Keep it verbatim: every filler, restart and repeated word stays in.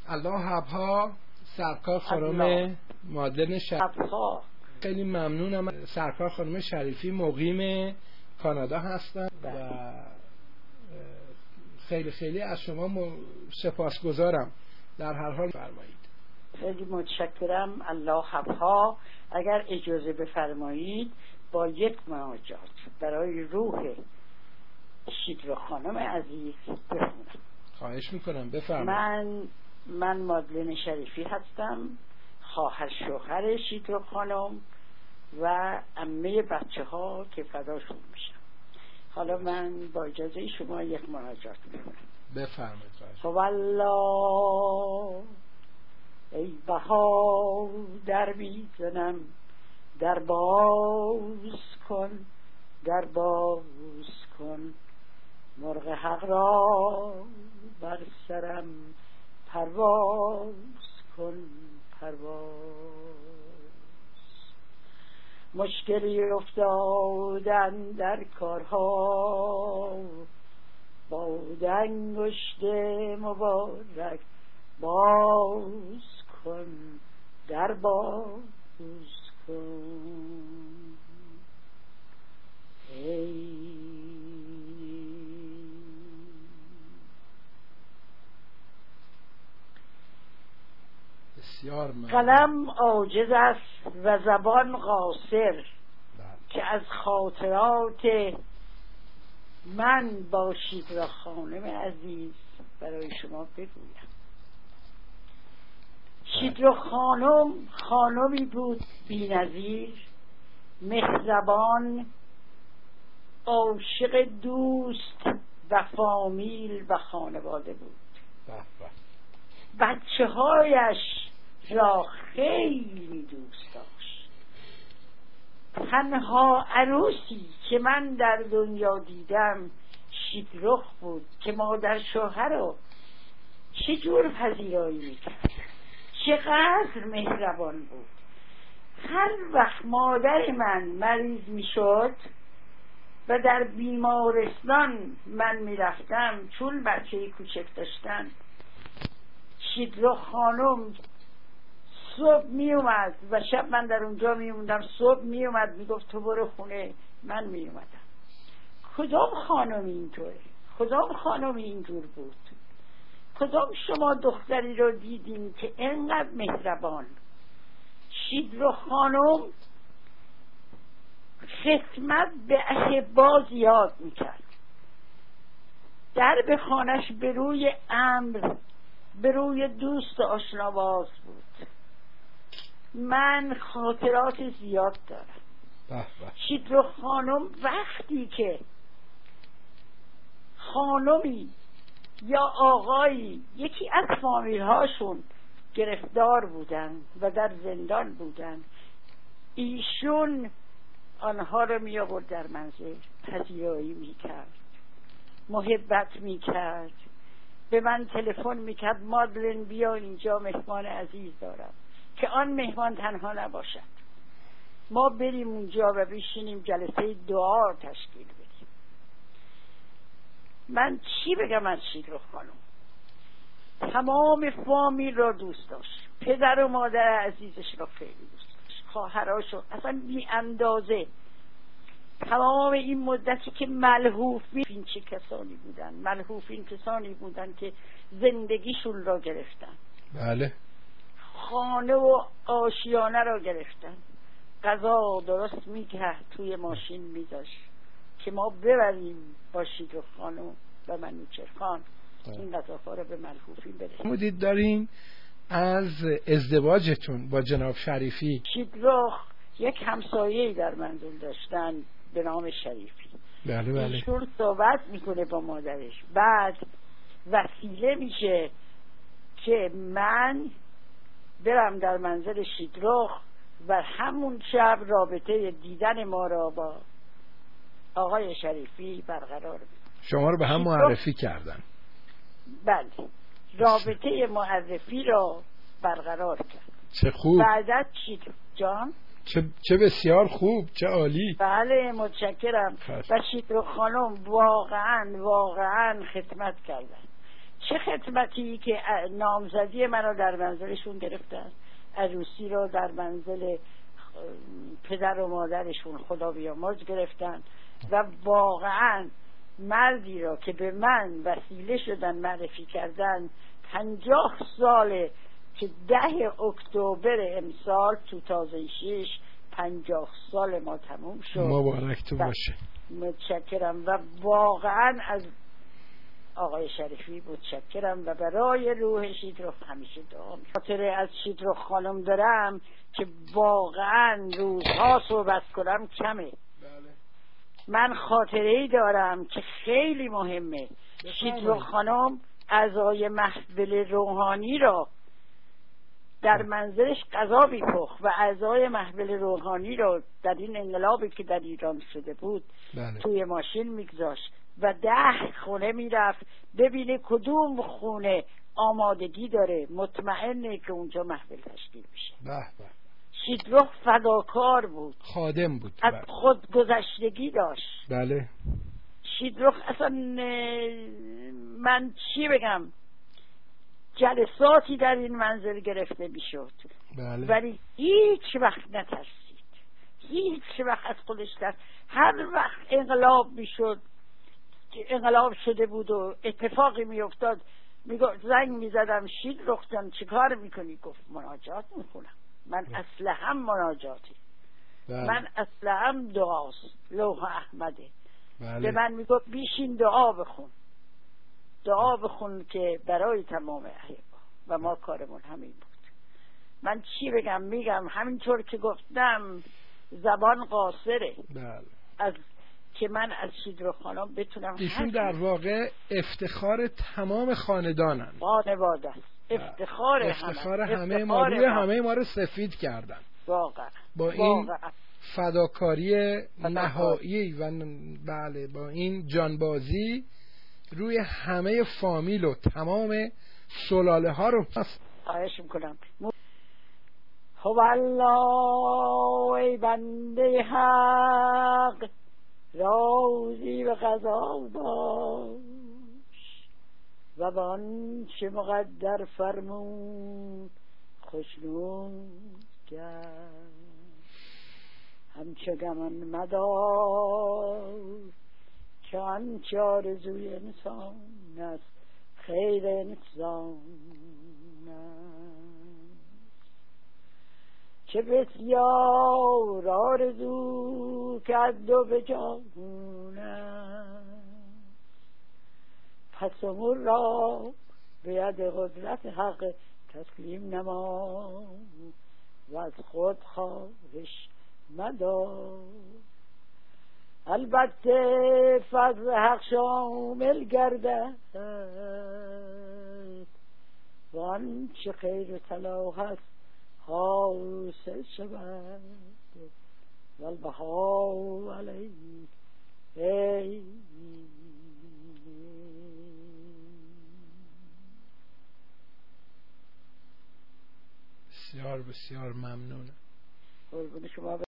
الله حبها سرکار خانم مادلن شریفی. خیلی ممنونم. سرکار خانم شریفی مقیم کانادا هستن و خیلی خیلی از شما سپاسگزارم. در هر حال فرمایید. خیلی متشکرم. الله حبها. اگر اجازه بفرمایید با یک مناجات برای روح شیدرو خانم عزیز بخونم. خواهش میکنم بفرمایید. من من مادلن شریفی هستم، خواهر شوهر شیدرو خانم و عمه بچه ها که فداشون میشم. حالا من با اجازه شما یک مناجات میکنم. بفرمایید. خب الله ای بها در میزنم، در باز کن، در باز کن، مرغ حق را بر سرم پرواز کن، پرواز. مشکلی افتادن در کارها، با انگشت مبارک باز کن، در باز کن. ای بسیار ممنون. قلم عاجز است و زبان قاصر که از خاطرات من با شیدرو خانم عزیز برای شما بگویم. شیدرو خانم خانمی بود بی‌نظیر، مهربان، عاشق دوست و فامیل و خانواده بود. بچه هایش را خیلی دوست داشت. تنها عروسی که من در دنیا دیدم شیدرخ بود که مادر شوهر رو چجور پذیرایی میکرد، چقدر مهربان بود. هر وقت مادر من مریض میشد و در بیمارستان من میرفتم، چون بچه کوچک داشتن، شیدرو خانم صبح می اومد و شب من در اونجا می موندم. صبح می اومد می گفت تو برو خونه، من می اومدم. کدام خانم اینطوره؟ کدام خانم اینجور بود؟ کدام شما دختری رو دیدین که اینقدر مهربان؟ شیدرو خانم خدمت به احبا زیاد می کرد. در به خانش به روی امر، به روی دوست آشناواز بود. من خاطرات زیاد دارم. شیدرو خانم وقتی که خانمی یا آقایی یکی از فامیل هاشون گرفتار بودن و در زندان بودن، ایشون آنها رو می آورد در منزل، پذیرایی می کرد، محبت می کرد، به من تلفن می کرد مادلن بیا اینجا مهمان عزیز دارم، که آن مهمان تنها نباشد، ما بریم اونجا و بشینیم جلسه دعا تشکیل بدیم. من چی بگم از شیدرو خانم؟ تمام فامیل را دوست داشت، پدر و مادر عزیزش را خیلی دوست داشت، خواهراشو اصلا بی اندازه. تمام این مدتی که ملهوفین چه کسانی بودن، ملهوفین کسانی بودن که زندگیشون را گرفتن، بله، خانه و آشیانه را گرفتن. غذا درست میکرد توی ماشین میذاشت که ما ببریم با شیدرو خانم و منوچهر خان این غذاها را به ملهوفین برسیم. مدید دارین از ازدواجتون با جناب شریفی؟ شیدرو یک همسایه‌ای در منزل داشتن به نام شریفی. بله بله. ایشون صحبت میکنه با مادرش، بعد وسیله میشه که من برم در منزل شیدرو و همون شب رابطه دیدن ما را با آقای شریفی برقرار میکنه. شما رو به هم معرفی کردن؟ بله، رابطه معرفی را برقرار کرد. چه خوب. بعدت شیدرو جان چه, چه بسیار خوب، چه عالی. بله متشکرم. و شیدرو خانم واقعا واقعا خدمت کردن. چه خدمتی که نامزدی منو در منزلشون گرفتن، عروسی رو در منزل پدر و مادرشون خدا بیامرز گرفتن و واقعا مردی را که به من وسیله شدن معرفی کردن، پنجاه ساله که ده اکتبر امسال دو هزار و شش پنجاه سال ما تموم شد. مبارکتون باشه. متشکرم و واقعا از آقای شریفی متشکرم و برای روح شیدروح همیشه دعا می‌کنم. خاطره از شیدروح خانم دارم که واقعا روزها صحبت کنم کمه. بله. من خاطره‌ای دارم که خیلی مهمه. شیدروح خانم اعضای محفل روحانی را در منزلش غذا می‌پخت و اعضای محفل روحانی را در این انقلابی که در ایران شده بود بله. توی ماشین میگذاشت و ده خونه میرفت ببینه کدوم خونه آمادگی داره، مطمئنه که اونجا محفل تشکیل میشه. به به. شیدروح فداکار بود، خادم بود، از بله. خود گذشتگی داشت. بله. شیدروح اصلا من چی بگم، جلساتی در این منزل گرفته میشد، بله. ولی هیچ وقت نترسید، هیچ وقت از خودش ترسید. هر وقت انقلاب میشد، انقلاب شده بود و اتفاقی میافتاد، میگفت زنگ میزدم شیدروح جان چی کار میکنی؟ گفت مناجات میخونم. من اصلا هم مناجاتی، بله. من اصلا هم دعاست، لوح احمده. بله. به من میگفت بیشین دعا بخون، دعا بخون که برای تمام احیا و ما کارمون همین بود. من چی بگم، میگم همینطور که گفتم زبان قاصره. بله. از که من از شیدروح خانم بتونم، ایشون در واقع افتخار تمام خاندانن، خانواده است، افتخار همه، افتخار همه ما، روی همه ما رو سفید کردن واقعا با این فداکاری نهایی و بله با این جانبازی روی همه فامیل و تمام سلاله ها رو. خواهش میکنم. هو الله ای بنده حق راضی به قضا باش و با آنچه مقدر فرمود خوشنود کرد. همچه گمان مدار که آنچه آرزوی انسان است خیر انسان است. چه بسیار آرزو کرد و به جان است، پس امور را به ید قدرت حق تسلیم نما و از خود خواهش مدار. البته فضل حق شامل گردد و آنچه خیر و صلاح است حاصل شود و البها علیه. ای بسیار بسیار ممنونم. قربون شما.